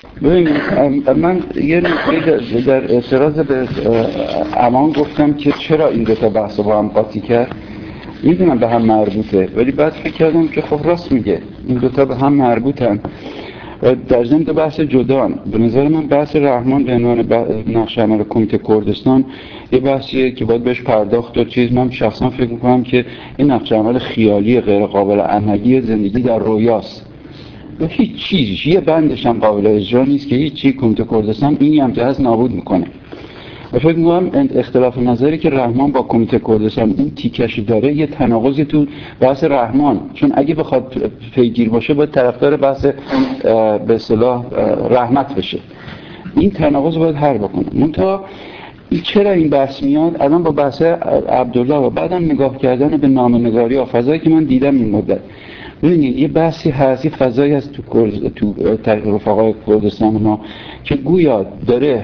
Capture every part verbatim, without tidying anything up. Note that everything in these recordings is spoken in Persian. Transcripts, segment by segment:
ببینید من یه نکته در اعتراض به امان گفتم که چرا این دو تا بحث با هم قاطی کرد. میدونم به هم مربوطه ولی بعد فکر کردم که خب راست میگه، این دو تا به هم مربوطن و در ضمن دو بحث جدان. به نظر من بحث رحمان به عنوان نقش عمل کمیته کردستان یه بحثیه که باید بهش پرداخت و چیز. من شخصا فکر میکنم که این نقش عمل خیالی غیر قابل عملی زندگی در رویاست و هیچ چیزش یه بندش هم قابل اجرا نیست که هیچ چی کمیته کردستان اینی هم که هست نابود میکنه. و فکر میکنم اختلاف نظری که رحمان با کمیته کردستان این تیکش داره یه تناقضی تو بحث رحمان، چون اگه بخواد پیگیر باشه باید طرفدار بحث به اصطلاح رحمت بشه. این تناقض باید حل بکنه. منتها چرا این بحث میاد الان با بحث عبدالله و بعدم نگاه کردن به نامه‌نگاری و فضایی که من دیدم این مدت. ببینید یه بحثی هست، یه فضایی هست تو کرد... تو رفقای کردستان ما که گویا داره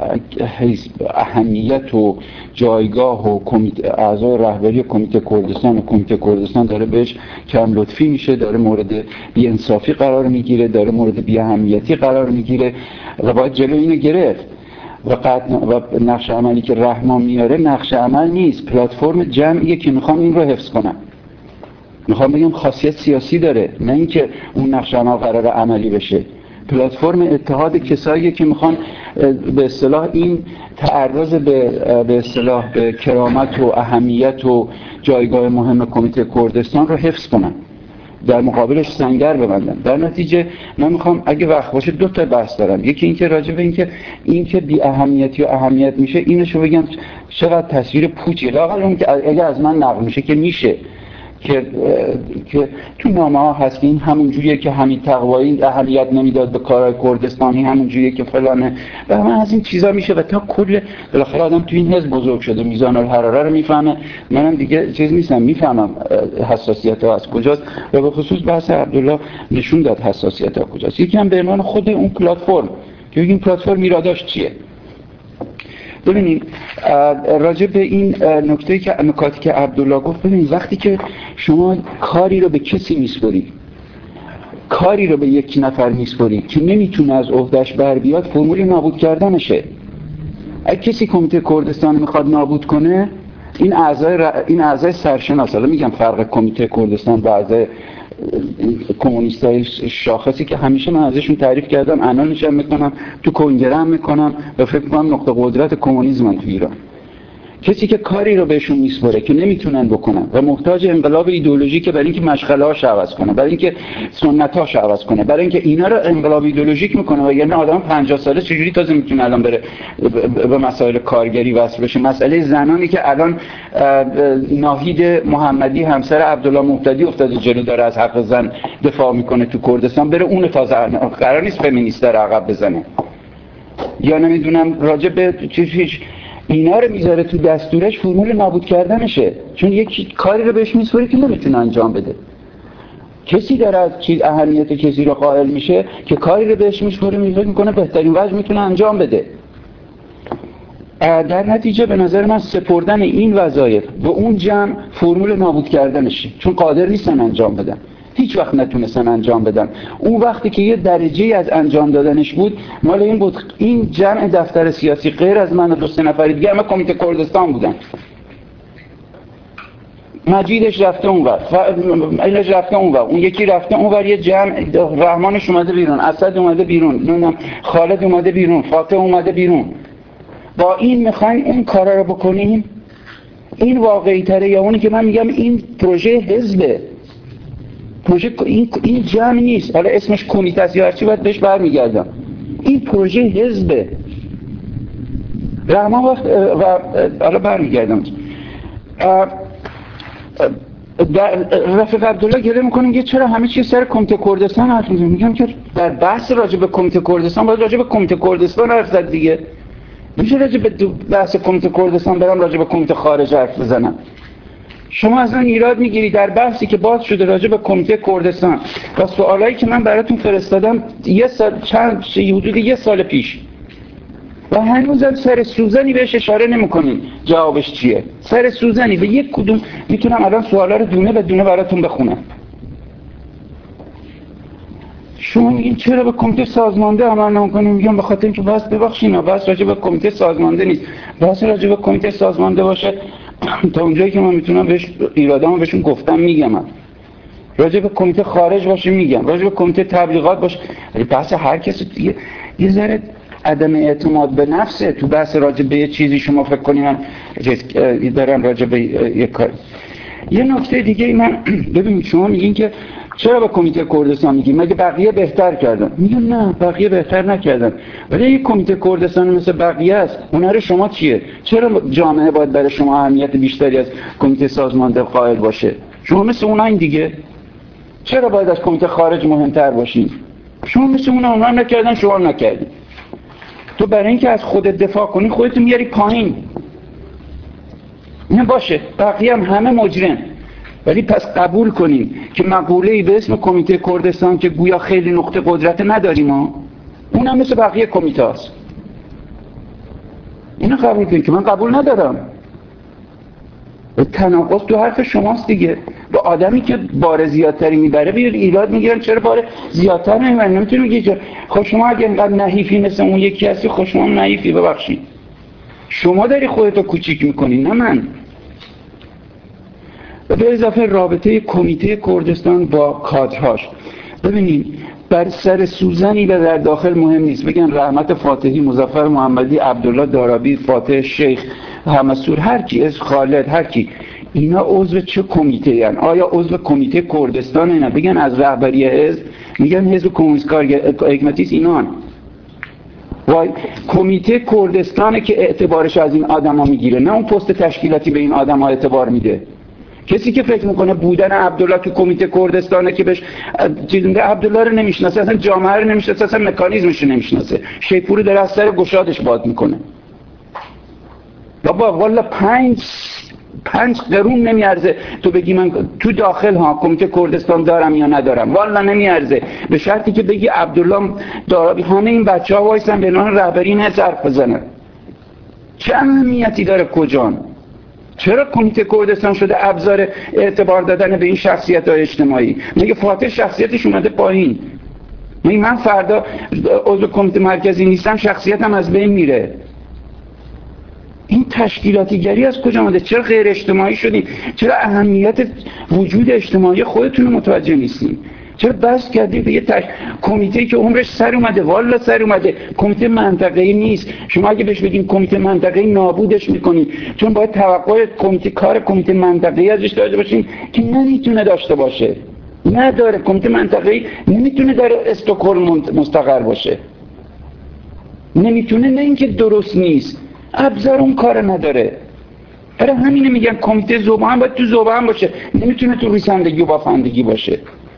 اهمیت و جایگاه و کمیته اعضای رهبری کمیته کردستان و کمیته کردستان داره بهش کم لطفی میشه، داره مورد بی‌انصافی قرار میگیره، داره مورد بی‌اهمیتی قرار میگیره و باید جلو اینو گرفت. و, قد... و نقش عملی که رحمان میاره نقش عمل نیست، پلتفرم جمعیه که میخوام این رو حفظ کنم. میخوام بگم خاصیت سیاسی داره، نه اینکه اون نقش عمل قرار عملی بشه. پلتفرم اتحاد کسایی که میخوان به اصطلاح این تعرض به به اصطلاح به کرامت و اهمیت و جایگاه مهم کمیته کردستان رو حفظ کنن، در مقابلش سنگر ببندن. در نتیجه من میخوام اگه وقت باشه دو تا بحث دارم. یکی اینکه راجع به اینکه این که بی اهمیتی و اهمیت میشه اینشو بگم چقدر تصویر پوچی، لااقل اون که اگه از من نقل میشه که میشه که که تو نامه ها هست که این همون جوریه که همین تقوایی اهمیت نمیداد به کارهای کردستانی، همون جوریه که فلانه و من از این چیزا میشه و تا کل بالاخره آدم تو این حزب بزرگ شده میزان الحراره رو میفهمه. منم دیگه چیز نیستم، میفهمم حساسیت ها از کجاست و به خصوص بحث عبدالله نشون داد حساسیت ها کجاست. یکی هم به عنوان خود اون پلتفرم که این پلتفرم ایراداش چیه. ببینید راجع به این نکته که نکاتی که عبدالله گفت، ببینید وقتی که شما کاری رو به کسی میسپاری، کاری رو به یک نفر میسپاری که نمیتونه از عهدهش بر بیاد، فرمول نابود کردنشه. اگه کسی کمیته کردستان میخواد نابود کنه، این اعضای ر... این اعضای سرشناس، حالا میگم فرق کمیته کردستان و اعضای کمونیستای شاخصی که همیشه من ازشون تعریف کردم، عنوانش هم میکنم، تو کنگره هم میکنم و فکر کنم نقطه قدرت کمونیسم تو ایران. کسی که کاری رو بهشون میسپره که نمیتونن بکنن و محتاج انقلاب ایدئولوژیک برای اینکه مشغله‌هاش عوض کنه، برای اینکه سنت‌هاش عوض کنه، برای اینکه اینا رو انقلاب ایدئولوژیک میکنه. و یعنی آدم پنجاه ساله چجوری تازه میتونه الان بره به مسائل کارگری وصل بشه؟ مسئله زنانی که الان ناهید محمدی همسر عبدالله مهتدی افتاده جلو، داره از حق زن دفاع میکنه تو کردستان، بره اون تازه قرار نیست فمینیست در عقب بزنه. یا نمیدونم راجع به چیزی اینا رو میذاره تو دستورش، فرمول نابود کردنشه، چون یکی کاری رو بهش میسپره که نمیتونه انجام بده. کسی داره از چیز اهمیت کسی رو قائل میشه که کاری رو بهش میسپره میفکر میکنه بهترین وجه میتونه انجام بده. در نتیجه به نظر من سپردن این وظایف به اون جمع فرمول نابود کردنشه، چون قادر نیستن انجام بدن، هیچ وقت نتونستن انجام بدن. اون وقتی که یه درجه از انجام دادنش بود مال این بود این جمع دفتر سیاسی غیر از من و دو سه نفر دیگه همه کمیته کردستان بودن. مجیدش رفته اونور، اینش رفته اونور، اون یکی رفته اونور، یه جمع رحمانش اومده بیرون، اسد اومده بیرون، نمیدونم خالد اومده بیرون، فاطمه اومده بیرون. با این میخواین این کارا رو بکنیم؟ این واقعی تره یا اونی که من میگم این پروژه حزبه؟ پروژه این این جمع نیست، حالا اسمش کمیته است یا هر چی، باید بهش برمیگردم. این پروژه حزبه. رحمان وقت و حالا برمیگردم. رفیق عبدالله گله میکنه میگه چرا همه چیز سر کمیته کردستان حرف میزنه؟ میگم که در بحث راجع به کمیته کردستان باید راجع به کمیته کردستان حرف زد دیگه. میشه راجع به بحث کمیته کردستان برام راجع به کمیته خارج حرف بزنم؟ شما اصلا ایراد میگیری در بحثی که باز شده راجع به کمیته کردستان و سوالایی که من براتون فرستادم یه سال چند حدود یه سال پیش و هنوزم سر سوزنی بهش اشاره نمی‌کنین جوابش چیه؟ سر سوزنی به یک کدوم میتونم الان سوالا رو دونه به دونه براتون بخونم. شما میگین چرا به کمیته سازمانده عمل نمی‌کنیم؟ میگم به خاطر اینکه بس ببخشید بس راجع به کمیته سازمانده نیست، بس راجع به کمیته سازمانده باشه تا اونجایی که من میتونم بهش ایرادامو بهشون گفتم میگم، راجع به کمیته خارج باشه میگم، راجع به کمیته تبلیغات باشه. ولی بحث هر کسی یه, یه ذره عدم اعتماد به نفسه تو بحث راجع به یه چیزی شما فکر کنید من دارم راجع به یه کار. یه نکته دیگه من ببینید شما میگین که چرا به کمیته کردستان میگیم مگه بقیه بهتر کردن؟ میگم نه بقیه بهتر نکردن، ولی یک کمیته کردستان مثل بقیه است. هنر شما چیه؟ چرا جامعه باید برای شما اهمیت بیشتری از کمیته سازمانده قائل باشه؟ شما مثل اونها این دیگه. چرا باید از کمیته خارج مهمتر باشین؟ شما مثل اونها اونها نکردن شما نکردین. تو برای اینکه از خودت دفاع کنی خودت میاری پایین. نه باشه بقیه هم همه مجرم، ولی پس قبول کنیم که مقوله‌ای به اسم کمیته کردستان که گویا خیلی نقطه قدرت نداریم ها، اون هم مثل بقیه کمیته هست. اینو قبول کنیم که من قبول ندارم. تناقض تو حرف شماست دیگه. به آدمی که بار زیادتری میبره بیاد ایراد میگیرن چرا بار زیادتر نمیبرن. نمیتونی بگی خب شما اگه اینقدر نحیفی مثل اون یکی هستی خب شما نحیفی، ببخشید شما داری خودتو کوچیک میکنی نه من. و به اضافه رابطه کمیته کردستان با کادرهاش، ببینید بر سر سوزنی به در داخل مهم نیست بگن رحمت فاتحی، مظفر محمدی، عبدالله دارابی، فاتح شیخ، همسور، هر کی، از خالد، هر کی، اینا عضو چه کمیته هستند؟ آیا عضو کمیته کردستان اینا؟ بگن از رهبری حزب، میگن حزب کمونیست حکمتی اینان. وای کمیته کردستانه که اعتبارش از این آدما میگیره، نه اون پست تشکیلاتی به این آدما اعتبار میده. کسی که فکر میکنه بودن عبدالله تو کمیته کردستانه که بهش چیز میده، عبدالله رو نمیشناسه، اصلا جامعه رو نمیشناسه، اصلا مکانیزمش رو نمیشناسه. شیپور رو در از سر گشادش باد میکنه. بابا والا پنج پنج قرون نمیارزه تو بگی من تو داخل ها کمیته کردستان دارم یا ندارم، والا نمیارزه، به شرطی که بگی عبدالله دارابی همه این بچه ها وایسن به نام رهبری این حرف بزنن. چه اهمیتی داره کجان؟ چرا کمیته کردستان شده ابزار اعتبار دادن به این شخصیت های اجتماعی؟ مگه فاتح شخصیتش اومده پایین؟ مگه من فردا عضو کمیته مرکزی نیستم شخصیتم از بین میره؟ این تشکیلاتیگری از کجا اومده؟ چرا غیر اجتماعی شدین؟ چرا اهمیت وجود اجتماعی خودتون رو متوجه نیستین؟ چرا بس کردید به یه تش... کمیته که عمرش سر اومده، والا سر اومده، کمیته منطقه‌ای نیست. شما اگه بهش بگین کمیته منطقه‌ای نابودش میکنید، چون باید توقع کمیته کار کمیته منطقه‌ای ازش داشته باشین که نمیتونه داشته باشه. نداره. کمیته منطقه‌ای نمیتونه در استکهلم مستقر باشه. نمیتونه، نه اینکه درست نیست، ابزار اون کار نداره. برای همینه میگن کمیته زبان باید تو زبان باشه، نمیتونه تو ریسندگی و بافندگی باشه.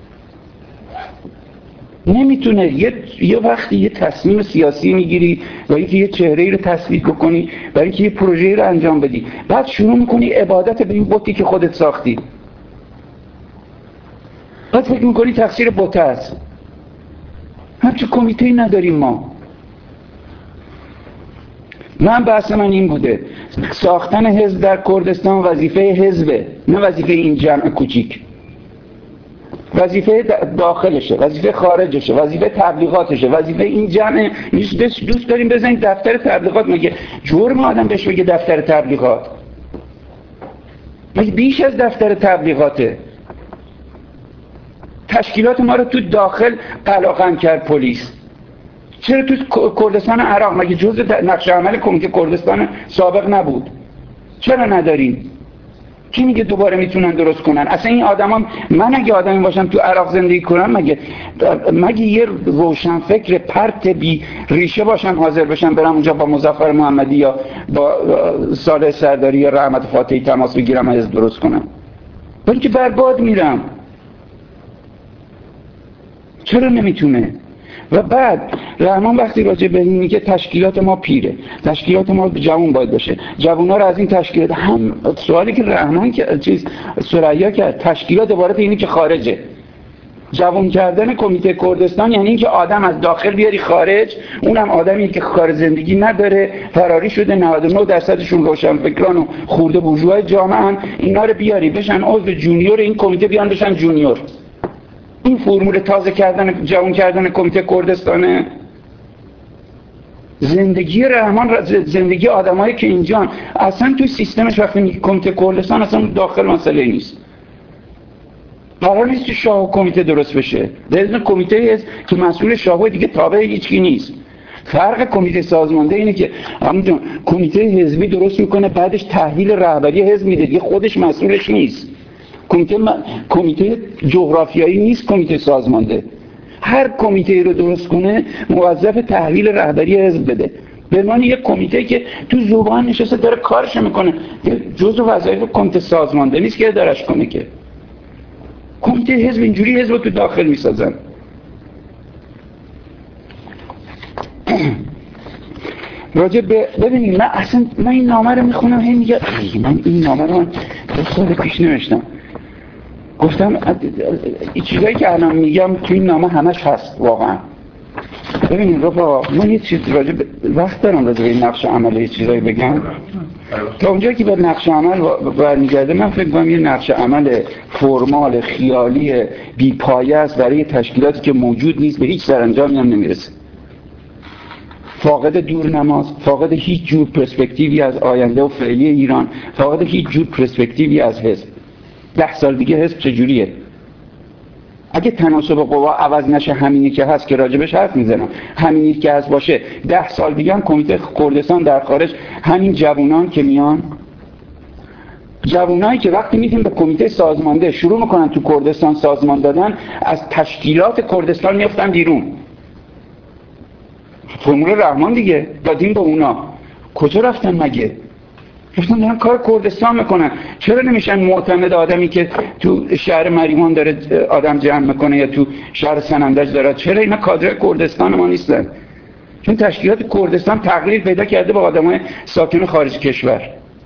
نمیتونه. یه یه وقتی یه تصمیم سیاسی میگیری و اینکه یه چهره‌ای رو تصویب بکنی، برای اینکه یه پروژه‌ای رو انجام بدی، بعد شروع میکنی عبادت به این بتی که خودت ساختی. بعد فکر میکنی تقصیر بت است. همچه کمیته‌ای نداریم ما. من بحث من این بوده ساختن حزب در کردستان وظیفه حزبه، نه وظیفه این جمع کوچیک. وظیفه داخلشه، وظیفه خارجشه، وظیفه تبلیغاتشه، وظیفه این جمع. دوست داریم بزنید دفتر تبلیغات، مگه جرم آدم بهش بگه دفتر تبلیغات؟ مگه بیش از دفتر تبلیغاته؟ تشکیلات ما رو تو داخل قلاقم کرد پلیس. چرا تو کردستان عراق مگه جزء نقشه عمل کمیته کردستان سابق نبود؟ چرا نداریم؟ کی میگه دوباره میتونن درست کنن؟ اصلا این آدما، من اگه آدمی باشم تو عراق زندگی کنم، مگه مگه یه روشن فکر پرت بی ریشه باشم حاضر بشم برم اونجا با مظفر محمدی یا با صالح سرداری یا رحمت فاتحی تماس بگیرم از درست کنم؟ بلکه برباد میرم. چرا نمیتونه؟ و بعد رحمان وقتی راجع به این میگه تشکیلات ما پیره، تشکیلات ما جوان باید باشه، جوونا رو از این تشکیلات، هم سوالی که رحمان که چیز ثریا کرد، تشکیلات عبارت اینه که خارجه. جوان کردن کمیته کردستان یعنی اینکه آدم از داخل بیاری خارج، اونم آدمی که کار زندگی نداره، فراری شده، نود و نه درصدشون روشنفکران و خورده بورژوای جامعه ان، اینا رو بیاری بشن عضو جونیور این کمیته، بیان بشن جونیور. این فرمول تازه کردن جوان کردن کمیته کردستانه. زندگی رحمان، زندگی آدمایی که اینجان اصلا توی سیستمش وقتی کمیته کردستان اصلا داخل مسئله نیست. قرار نیست شاه و کمیته درست بشه. در کمیته هست که مسئول شاه دیگه تابع هیچکی نیست. فرق کمیته سازمانده اینه که همون کمیته حزبی درست میکنه، بعدش تحویل رهبری حزب میده، دیگه خودش مسئولش نیست. کمیته م... کمیته جغرافیایی نیست، کمیته سازمانده. هر کمیته رو درست کنه موظف تحویل رهبری حزب بده. به معنی یک کمیته که تو زبان نشسته داره کارش میکنه، جزء وظایف کمیته سازمانده نیست که ادارش کنه. که کمیته حزب اینجوری حزب رو تو داخل میسازن. راجع به ببینید من اصلا من این نامه رو میخونم هی میگه من این نامه رو من دو سال پیش نوشتم، گفتم این چیزایی که الان میگم تو این نامه همش هست واقعا. ببینید رفقا من یه چیز راجع به وقت دارم راجع به این نقش عمل یه چیزایی بگم. تا اونجایی که به نقش عمل برمیگرده من فکر کنم یه نقش عمل فرمال خیالی بی‌پایه است برای تشکیلاتی که موجود نیست، به هیچ سرانجامی هم نمیرسه. فاقد دورنماست، فاقد هیچ جور پرسپکتیوی از آینده و فعلی ایران، فاقد هیچ جور پرسپکتیوی از حزب. ده سال دیگه حزب چجوریه؟ اگه تناسب قوا عوض نشه همینی که هست که راجبش حرف میزنم، همینی که هست باشه، ده سال دیگه هم کمیته کردستان در خارج همین جوانان که میان، جوانایی که وقتی میتونن به کمیته سازمانده شروع میکنن تو کردستان سازمان دادن، از تشکیلات کردستان میافتن بیرون. فرمول رحمان دیگه دادیم به اونا. کجا رفتن مگه؟ رفتن دارن کار کردستان میکنن. چرا نمیشن معتمد آدمی که تو شهر مریوان داره آدم جمع میکنه یا تو شهر سنندج داره؟ چرا اینا کادر کردستان ما نیستن؟ چون تشکیلات کردستان تقلیل پیدا کرده با آدمای ساکن خارج کشور.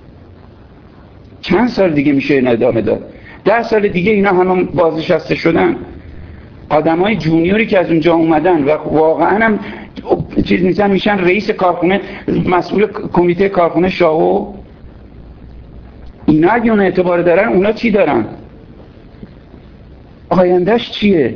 چند سال دیگه میشه این ادامه داد؟ ده سال دیگه اینا همون بازنشسته شدن. آدمای جونیوری که از اونجا اومدن و واقعا هم چیز نیستن، میشن رئیس کارخونه، مسئول کمیته کارخونه شاهو. اینا اگه اون اعتبار دارن، اونا چی دارن؟ آیندهش چیه؟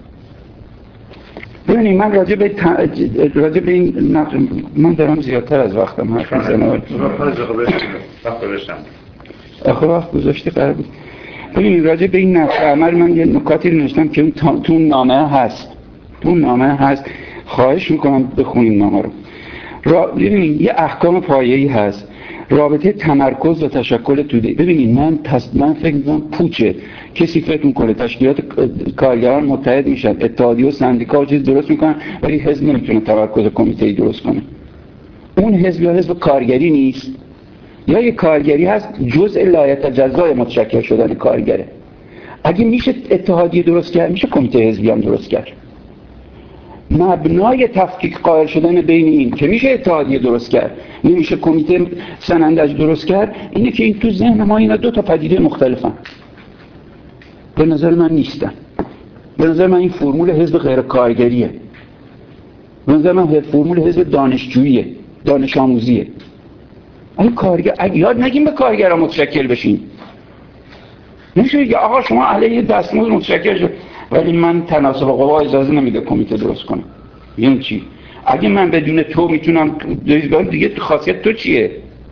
ببینید من راجع به ت... راجع به این نقل... من دارم زیادتر از وقتم حرف میزنم. وقت گذاشتم. آخه وقت گذاشتی قرار بود. ببینید راجع به این نقش عمل من یه نکاتی رو نوشتم که اون تا... تو نامه هست. تو نامه هست. خواهش میکنم بخونید نامه رو. را... ببینید یه احکام پایه‌ای هست. رابطه تمرکز و تشکل توده. ببینید من تص... من فکر می‌کنم پوچه. کسی فکر میکنه تشکیلات کارگران متحد میشن، اتحادیه و سندیکا و چیز درست میکنن، ولی حزب نمیتونه تمرکز کمیته‌ای درست کنه. اون حزب یا حزب کارگری نیست، یا یه کارگری هست جزء لایتجزای متشکل شدن کارگره. اگه میشه اتحادیه درست کرد، میشه کمیته حزبی هم درست کرد. مبنای تفکیک قائل شدن بین این که میشه اتحادیه درست کرد، نمیشه کمیته سنندج درست کرد، اینه که این تو ذهن ما اینا دو تا پدیده مختلفن. به نظر من نیستن. به نظر من این فرمول حزب غیر کارگریه. به نظر من فرمول حزب دانشجوییه، دانش آموزیه. اگه کارگر اگه یاد نگیم به کارگرها متشکل بشین. نمیشه بگه آقا شما علیه دستمزد متشکل شد، ولی من تناسب قوا اجازه نمیده کمیته درست کنم. یعنی چی؟ اگه من بدون تو میتونم دیگه خاصیت تو چیه؟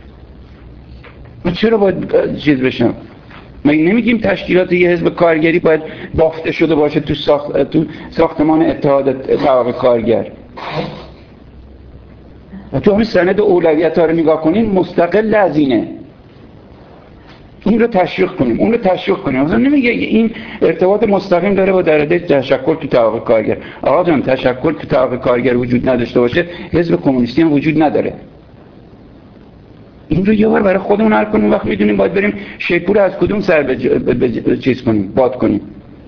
من چرا باید چیز بشم؟ ما نمیگیم تشکیلات یه حزب کارگری باید بافته شده باشه تو ساخت تو ساختمان اتحاد طبقه کارگر. و تو همین سند اولویت‌ها رو نگاه کنین مستقل از اینه. این رو تشویق کنیم، اون رو تشویق کنیم. مثلا نمیگه این ارتباط مستقیم داره با درجه تشکل تو طبقه کارگر. آقا جان تشکل تو طبقه کارگر وجود نداشته باشه، حزب کمونیستی هم وجود نداره. این رو یه بار برای خودمون حل کنیم. وقت میدونیم باید بریم شیپور از کدوم سر به, به, به چیز کنیم، باد کنیم.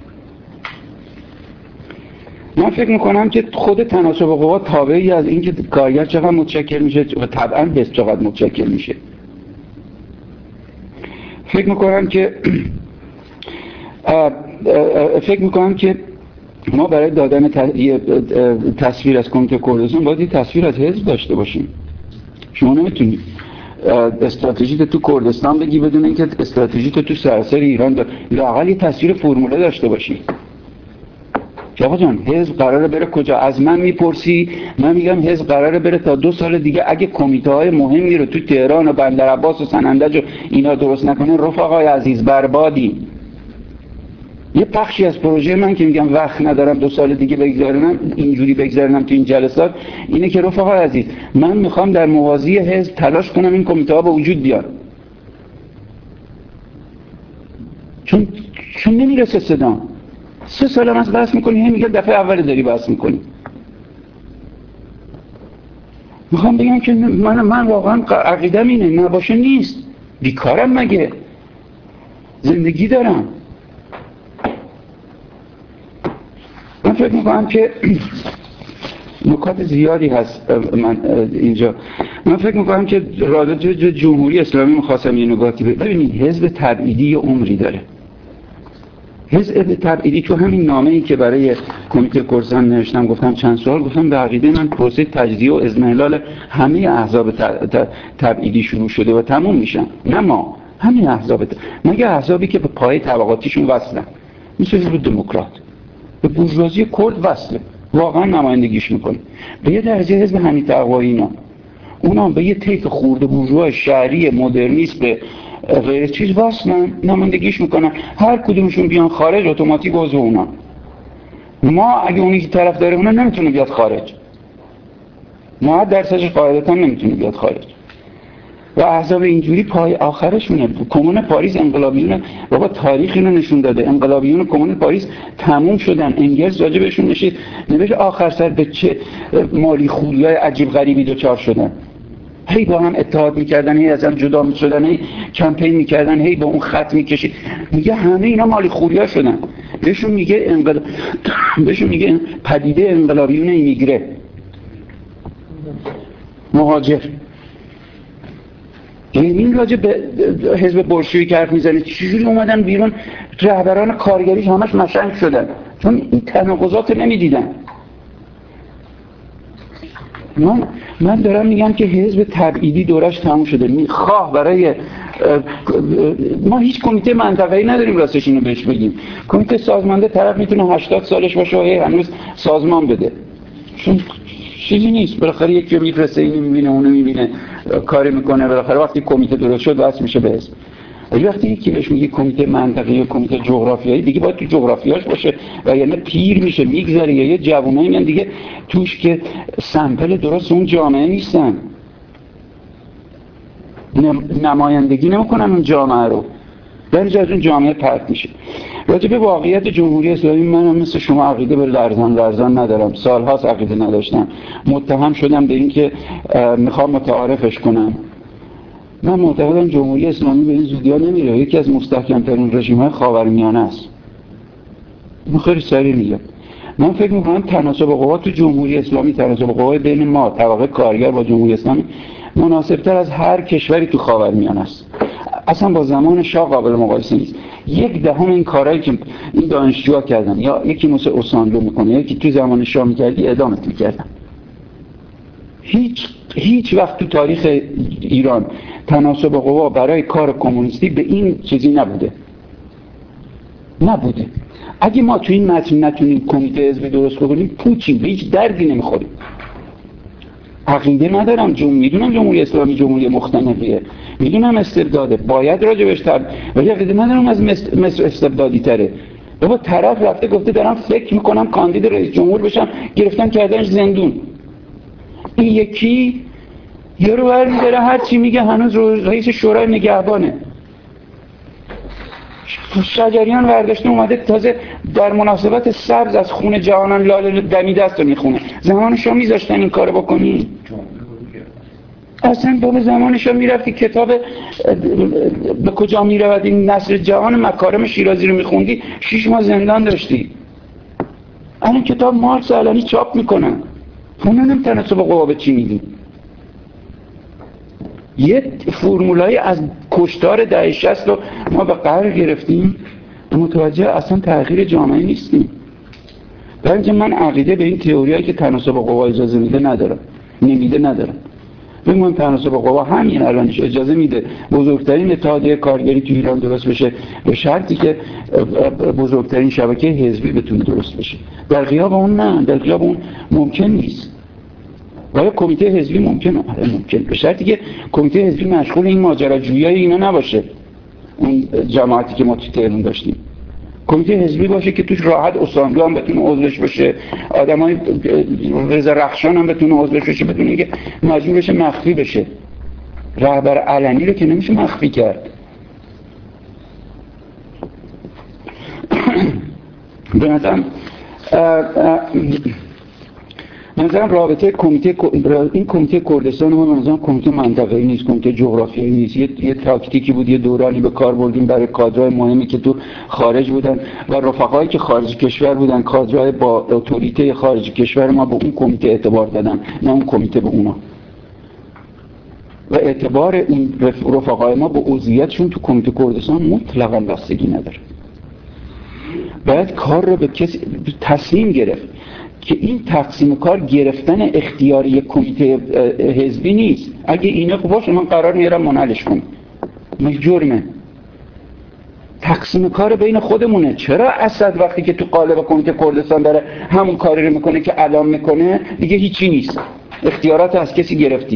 من فکر میکنم که خود تناسب قوا تابعی از این که کارگر چقدر متشکل میشه و طبعا حزب چقدر متشکل میشه. فکر میکنم که فکر میکنم که ما برای دادن تصویر از کمیته کردستان باید تصویر از حزب داشته باشیم. شما نمیتونید استراتژی تو کردستان بگی بدون اینکه استراتژی تو تو سراسر ایران لااقل یه تصویر فرموله داشته باشی. که آقا جان حزب قراره بره کجا؟ از من میپرسی، من میگم حزب قراره بره تا دو سال دیگه اگه کمیته های مهمی رو تو تهران و بندرعباس و سنندج و اینا درست نکنه رفقای عزیز بربادیم. یه بخشی از پروژه من که میگم وقت ندارم دو سال دیگه بگذارنم اینجوری بگذارنم تو این جلسات اینه که رفقای عزیز من میخوام در موازی حزب تلاش کنم این کمیته ها به وجود بیاد، چون چون نمیرسه صدام. سه سال هم از بحث میکنی هم میگه دفعه اول داری بحث میکنی. میخوام بگم که من من واقعا عقیدم اینه نباشه نیست، بیکارم مگه، زندگی دارم. من فکر میکنم که نکات زیادی هست من اینجا من فکر میکنم که راجع به جمهوری اسلامی میخواستم یه نکاتی ببینید. حزب تبعیدی عمری داره. حزب تبعیدی تو همین نامه‌ای که برای کمیته کردستان نوشتم گفتم چند سوال گفتم به عقیده من پروسه تجزیه و اضمحلال همه احزاب تبعیدی شروع شده و تموم میشن. نه ما همه احزاب مگه احزابی که به پای طبقاتیشون وصلن، مثل حزب دموکرات به بورژوازی کرد وصله، واقعا نمایندگیش میکنه. به یه درجه حزب حمید تقوایی اینا اونا به یه طیف خورده بورژوا شهری مدرنیست به غیر چیز وصلن، نمایندگیش میکنن. هر کدومشون بیان خارج اتوماتیک عضو اونا. ما اگه اونی که طرف داره اونا نمیتونه بیاد خارج، ما درسش قاعدتا نمیتونه بیاد خارج. و احزاب اینجوری پای آخرشونه. کمون پاریس انقلابیون بابا تاریخ اینو نشون داده، انقلابیون کمون پاریس تموم شدن. انگلز راجع بهشون نشید نوشت آخر سر به چه مالی خوریای عجیب غریبی دوچار شدن. هی با هم اتحاد میکردن، هی از هم جدا میشدن، هی کمپین میکردن، هی با اون خط میکشید. میگه همه اینا مالی خوریا شدن. بهشون میگه انقلاب بهشون میگه پدیده انقلابیون ایمیگره، مهاجر. این راجع به حزب بولشویک حرف میزنه. چجوری اومدن بیرون رهبران کارگریش همش مشنگ شدن چون این تناقضات نمیدیدن. من من دارم میگم که حزب تبعیدی دورش تموم شده. میخواه برای ما هیچ کمیته منطقه‌ای نداریم راستش اینو بهش بگیم. کمیته سازمانده طرف میتونه هشتاد سالش باشه و هنوز سازمان بده، چون چیزی نیست. بالاخره یکی میفرسته اینو میبینه اونو میبینه کاری میکنه. بالاخره وقتی کمیته درست شد واسه میشه به اسم. وقتی یکی بهش میگه کمیته منطقه‌ای یا کمیته جغرافیایی دیگه باید تو جغرافیاش باشه و یعنی پیر میشه میگذره. یا یه جوونایی میان دیگه توش که سمپل درست اون جامعه نیستن، نمایندگی نمیکنن اون جامعه رو، در از اون جامعه پرت میشه. راجع به واقعیت جمهوری اسلامی من هم مثل شما عقیده به لرزان لرزان ندارم. سالهاست عقیده نداشتم. متهم شدم به این که میخوام متعارفش کنم. من معتقدم جمهوری اسلامی به این زودی‌ها نمیره. یکی از مستحکم‌ترین رژیم‌های خاورمیانه است. من خیلی سریع میگم. من فکر می‌کنم تناسب قوا تو جمهوری اسلامی، تناسب قوا بین ما طبقه کارگر با جمهوری اسلامی مناسب‌تر از هر کشوری تو خاورمیانه است. اصلا با زمان شاه قابل مقایسه نیست. یک دهم این کارهایی که این دانشجوها کردن یا یکی مثل اوساندو میکنه، یکی تو زمان شاه میکردی ادامت میکردن. هیچ هیچ وقت تو تاریخ ایران تناسب قوا برای کار کمونیستی به این چیزی نبوده نبوده. اگه ما تو این متن نتونیم کمیته حزبی درست کنیم پوچیم، به هیچ دردی نمیخوریم. عقیده ندارم، جمهوری میدونم جمهوری اسلامی جمهوری مختنفیه، میدونم استبداده، باید راجبش تر، ولی عقیده ندارم از مصر استبدادی تره. بابا طرف رفته گفته دارم فکر میکنم کاندید رئیس جمهور بشم، گرفتن کردنش زندون. این یکی یارو برمی‌داره هر چی میگه هنوز رئیس شورای نگهبانه. شجریان ورداشته اومده تازه در مناسبت سبز از خون جوانان لاله دمیده است و میخونه. زمانشو میذاشتن این کارو بکنی؟ اصلا بابا زمانشو میرفتی کتاب به کجا میرود این نصر جهان مکارم شیرازی رو میخوندی شیش ماه زندان داشتی. الان کتاب مارکس علنی چاپ میکنن. خونه نمیتناسب قوا به چی میدی؟ یه فرمولایی از کشتار دهه شصت رو ما به قرار گرفتیم و متوجه اصلا تغییر جامعه نیستیم. برای من عقیده به این تئوریایی که تناسب قوا اجازه میده ندارم، نمیده ندارم. بگم تناسب قوا همین الانش اجازه میده بزرگترین اتحادیه کارگری تو ایران درست بشه به شرطی که بزرگترین شبکه حزبی بتونه درست بشه. در غیاب اون نه، در غیاب اون ممکن نیست. ولی کمیته حزبی ممکنه، ممکن به شرطی که کمیته حزبی مشغول این ماجراجویی اینا نباشه. اون جماعتی که ما تو تهران داشتیم کمیته حزبی باشه که توش راحت اساملو هم بتونه عضوش بشه، آدمای رضا رخشان هم بتونه عضوش بشه، بتونه که مجبور بشه مخفی بشه. رهبر علنی رو که نمیشه مخفی کرد. به نظرم مثلا رابطه کمیته این کمیته کردستان ما مثلا کمیته منطقه‌ای نیست، کمیته جغرافیایی نیست. یه, یه تاکتیکی بود، یه دورانی به کار بردیم برای کادرهای مهمی که تو خارج بودن و رفقایی که خارج کشور بودن، کادرهای با اتوریته خارج کشور ما به اون کمیته اعتبار دادن، نه اون کمیته به اونا. و اعتبار این رفقای ما به عضویتشون تو کمیته کردستان مطلقاً بستگی نداره. باید کار رو به کسی تصمیم گرفت که این تقسیم کار گرفتن اختیاری کمیته حزبی نیست. اگه اینا خب باشه من قرار میارم منحلش کنم، مگه جرمه؟ تقسیم کار بین خودمونه. چرا اسد وقتی که تو قالب کمیته کردستان داره همون کاری رو میکنه که الان میکنه دیگه هیچی نیست، اختیارات از کسی گرفتی؟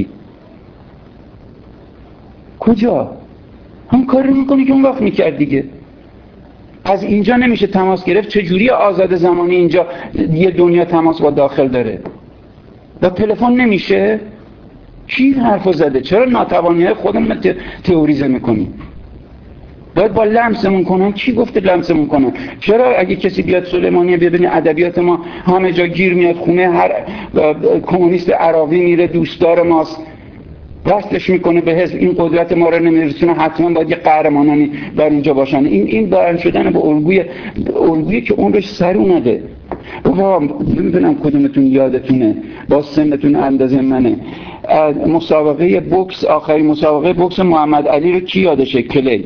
کجا؟ همون کاری رو میکنه که اون وقت میکرد دیگه. از اینجا نمیشه تماس گرفت، چجوری آزاد زمانی اینجا یه دنیا تماس با داخل داره؟ با تلفن نمیشه؟ کی حرفو زده؟ چرا ناتوانی‌های خودمون تئوریزه میکنیم؟ باید با لمسمون کنن. کی گفته لمسمون کنن؟ چرا اگه کسی بیاد سلیمانی ببینی ادبیات ما همه جا گیر میاد، خونه هر کمونیست عراقی میره دوستدار ماست، وصلش میکنه به حزب، این قدرت ما رو نمیرسونه، حتما باید یه قهرمانانی در اینجا باشن. این این دارن شدن به الگوی الگویی که اون روش سر اومده. بابا نمیدونم کدومتون یادتونه، با سنتون اندازه منه، مسابقه بوکس، آخرین مسابقه بوکس محمد علی رو کی یادشه؟ کلی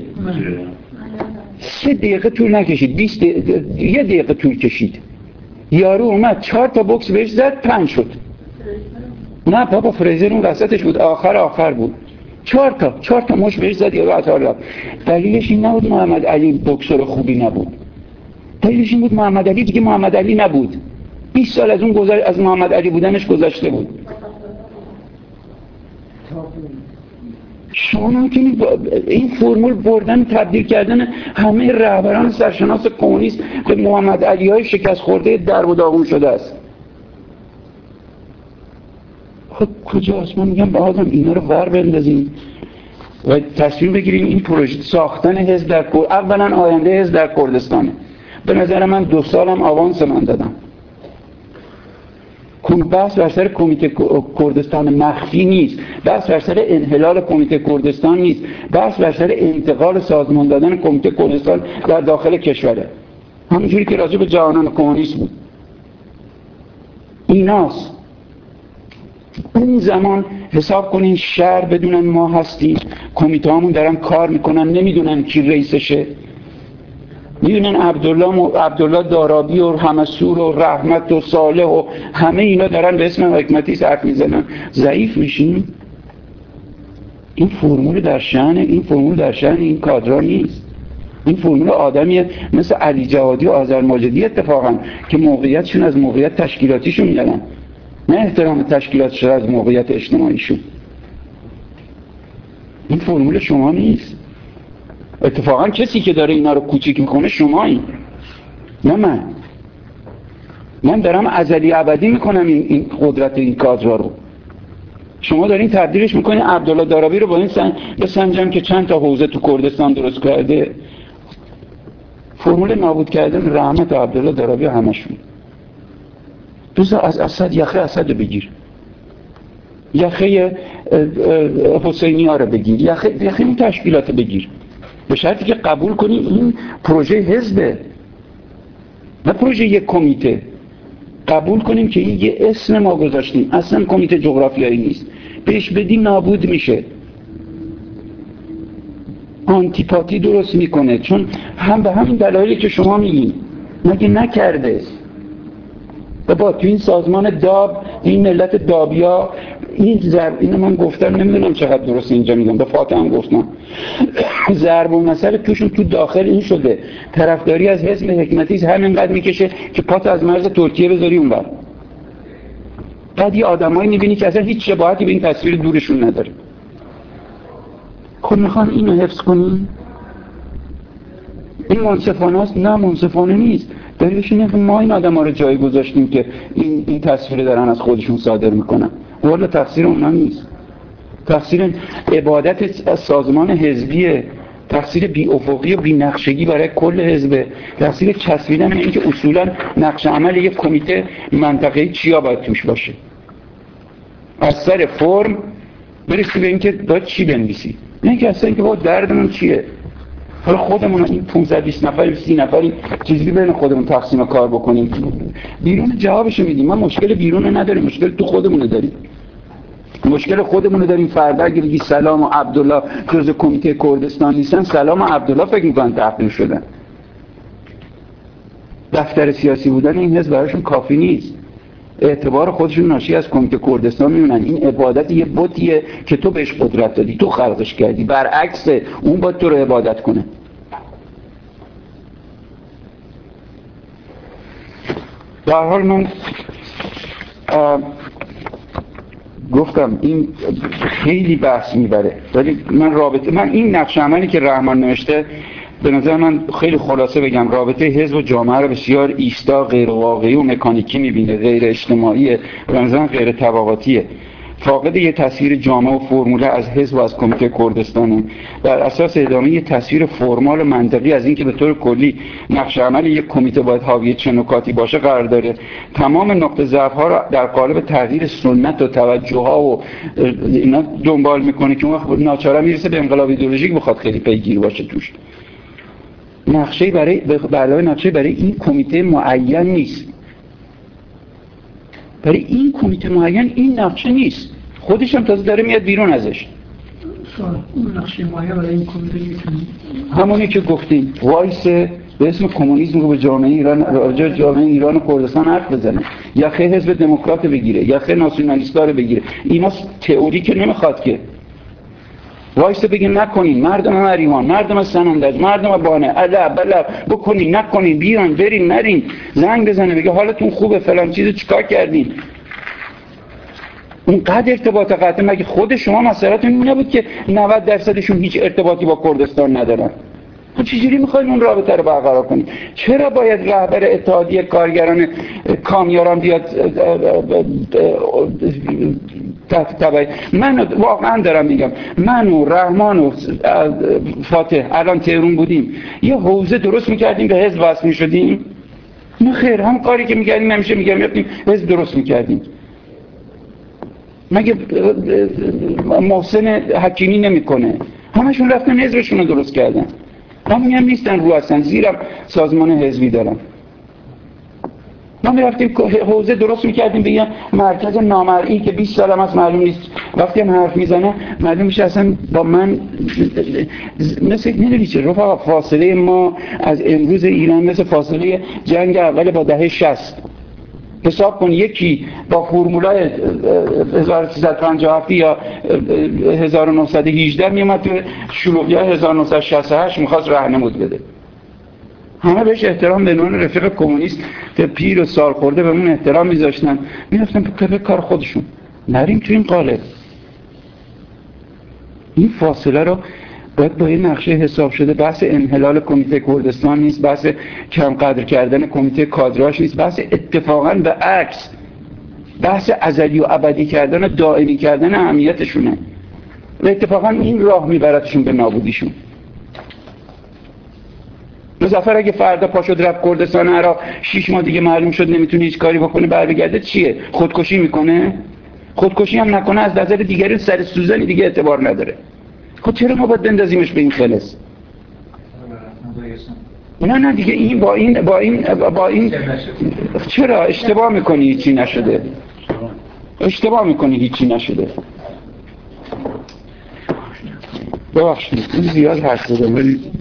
سه دقیقه طول نکشید، بیست دقیقه، یه دقیقه طول کشید. یارو اومد چهار تا بوکس بهش زد، پنج شد. نه بابا فریزر اون وسطش بود، آخر آخر بود. چهار تا چهار تا مش بهش زد، یارو عطار رفت. دلیلش این نبود محمد علی بوکسور خوبی نبود، دلیلش این بود محمد علی دیگه محمد علی نبود. بیست سال از اون گذشت، از محمد علی بودنش گذشته بود. شما نمیتونید این فرمول بردن تبدیل کردن همه رهبران سرشناس کمونیست به محمد علی های شکست خورده در و داغون شده است. خب کجاست؟ من میگم بعدم اینا رو ور بندازیم و تصمیم بگیریم این پروژه ساختن حزب در کردستان، اولا آینده حزب در کردستانه. به نظر من دو سالم آوانس من دادم. بحث بر سر کمیته کردستان مخفی نیست، بحث بر سر انحلال کمیته کردستان نیست، بحث بر سر انتقال سازمان دادن کمیته کردستان در داخل کشوره، همونجوری که راجع به جهانان کمونیست بود. ایناست. اون زمان حساب کنین شهر بدونن ما هستیم، کمیته هامون دارن کار میکنن، نمیدونن کی رئیسشه، میدونن عبدالله عبدالله دارابی و همسور و رحمت و صالح و همه اینا دارن به اسم حکمتی حرف میزنن. ضعیف میشین. این فرمول در شأن این فرمول در شأن این کادرها نیست. این فرمول آدمیه مثل علی جوادی و آذر ماجدی اتفاقا که موقعیتشون از موقعیت تشکیلاتیشون میارن، نه احترام تشکیلاتش از موقعیت اجتماعیشون. این فرمول شما نیست. اتفاقا کسی که داره اینا رو کوچیک میکنه شمایی، نه من. من دارم ازلی ابدی میکنم این, این قدرت این کادرها رو. شما دارین تبدیلش میکنین عبدالله دارابی رو با این سن... بسنجم که چند تا حوزه تو کردستان درست کرده. فرمول نابود کردن رحمت و عبدالله دارابی همشون. دوست از اسد یخه اسد بگیر، یخه حسینی ها رو بگیر، یخه, یخه این تشکیلات بگیر، به شرطی که قبول کنی این پروژه حزبه نه پروژه یک کمیته. قبول کنیم که این یه اسم ما گذاشتیم، اصلا کمیته جغرافیایی نیست، بهش بدی نابود میشه، آنتیپاتی درست میکنه. چون هم به همین دلایلی که شما میگین مگه نکرده. بابا تو این سازمان داب این ملت دابیا این ضرب اینو من گفتم نمیدونم چقدر درست اینجا میگم به فاطمه هم گفتم ضرب المثل توشون تو داخل این شده طرفداری از حزب حکمتی همینقدر میکشه که پات از مرز ترکیه بذاری اونور. بعد یه آدمایی میبینی که اصلا هیچ شباهتی به این تصویر دورشون نداره. خب میخوان اینو حفظ کنی؟ این منصفانه است؟ نه منصفانه نیست. دلیلش اینه که ما این آدم‌ها رو جای گذاشتیم که این این تصویر دارن از خودشون صادر میکنن. والا تقصیر اونها نیست. تقصیر عبادت از سازمان حزبیه، تقصیر بی افقی و بی نقشگی برای کل حزب، تقصیر چسبیدن این که اصولا نقش عمل یک کمیته منطقه‌ای چیا باید توش باشه. از سر فرم برسی به اینکه باید چی بنویسی، نه که اصلا اینکه باید دردمون چیه. حالا خودمون این پانصد بیست نفر سی نفری چیزی بین خودمون تقسیم کار بکنیم، بیرون جوابشو میدیم. ما مشکل بیرون نداریم، مشکل تو خودمون داریم. مشکل خودمون داریم. فردا اگه بگی سلام و عبدالله جزء کمیته کردستان نیستن، سلام و عبدالله فکر میکنن تحقیر شدن. دفتر سیاسی بودن این حزب براشون کافی نیست. اعتبار خودشون ناشی از کمیته کردستان میمونن. این عبادت یه بتیه که تو بهش قدرت دادی، تو خلقش کردی، برعکس اون باید تو رو عبادت کنه. در حال من گفتم این خیلی بحث میبره، ولی من رابطه من این نقش عملی که رحمان نوشته به نظر من خیلی خلاصه بگم رابطه حزب و جامعه رو بسیار ایستا، غیر واقعی و مکانیکی میبینه، غیر اجتماعیه، به نظر من غیر طبقاتیه، فاقد یه تصویر جامع و فرموله از حزب و از کمیته کردستانه. در اساس ادامه یه تصویر فرمال و منطقی از اینکه به طور کلی نقش عمل یک کمیته باید حاوی چه نکاتی باشه قرار داره. تمام نقطه ضعف ها رو در قالب تغییر سنت و توجه ها و اینا دنبال میکنه که اون وقت ناچارا میرسه به انقلاب ایدئولوژیک بخواد خیلی پیگیر باشه توش. نقشه برای به علاوه نقشه برای این کمیته معین نیست. برای این کمیته معین این نقشه نیست. خودش هم تازه داره میاد بیرون ازش. اون نقشه معین برای این کمیته میتونی همونی که گفتیم وایس به اسم کمونیسم رو به جامعه ایران، راجع جامعه ایران و کردستان حرف بزنه، یا خیلی حزب دموکرات بگیره، یا خیلی ناسیونالیستا رو بگیره. اینا تئوری که نمیخواد که وایس بگه نکنین، مردم مریوان، مردم سنندج، مردم بانه، الا بلا بکنین، نکنین، بیان برین نرین، زنگ بزنه بگه حالتون خوبه فلان چیزو چیکار کردین. اونقدر ارتباط قطعی مگه خود شما مسئله‌تون این نبود که نود درصدشون هیچ ارتباطی با کردستان ندارن؟ خب چجوری میخواین اون رابطه رو برقرار کنید؟ چرا باید رهبر اتحادیه کارگران کامیاران بیاد تحت تبعیض؟ من واقعا دارم میگم، من و رحمان و فاتح الان تهران بودیم یه حوزه درست میکردیم به حزب وصل میشدیم؟ نه خیر، هم کاری که میکردیم همیشه میگم میرفتیم حزب درست میکردیم. مگه محسن حکیمی نمیکنه؟ همشون رفتن حزبشون رو درست کردن. همونی هم نیستن رو هستن، زیرم سازمان حزبی دارن. ما میرفتیم حوزه درست میکردیم به یه مرکز نامرئی که بیست سال هم از معلوم نیست، وقتی هم حرف میزنه معلوم میشه اصلا با من مثل نداری چه رفقا فاصله ما از امروز ایران مثل فاصله جنگ اول با دهه شصت. حساب کن یکی با فرمولای هزار و سیصد و پنجاه و هفت یا هزار و نهصد و هجده میومد تو شلوغی‌های هزار و نهصد و شصت و هشت میخواست راهنمود بده. همه بهش احترام به عنوان رفیق کمونیست که پیر و سال خورده بهمون احترام میذاشتن، میرفتن به کار خودشون. نریم تو این قالب. این فاصله رو باید با یه نقشه حساب شده. بحث انحلال کمیته کردستان نیست، بحث کم قدر کردن کمیته کادراش نیست، بحث اتفاقا به عکس بحث ازلی و ابدی کردن و دائمی کردن اهمیتشونه و اتفاقا این راه میبردشون به نابودیشون. مظفر اگه فردا پا شد رفت کردستان عراق، شیش ماه دیگه معلوم شد نمیتونه هیچ کاری بکنه، برگرده چیه؟ خودکشی میکنه؟ خودکشی هم نکنه از نظر دیگری سر سوزنی دیگه اعتبار نداره. خب چرا ما باید بندازیمش به این خلص؟ نه نه دیگه این با این با این با این چرا اشتباه میکنی هیچی نشده؟ اشتباه میکنی هیچی نشده. ببخشید این زیاد حرف زدم ولی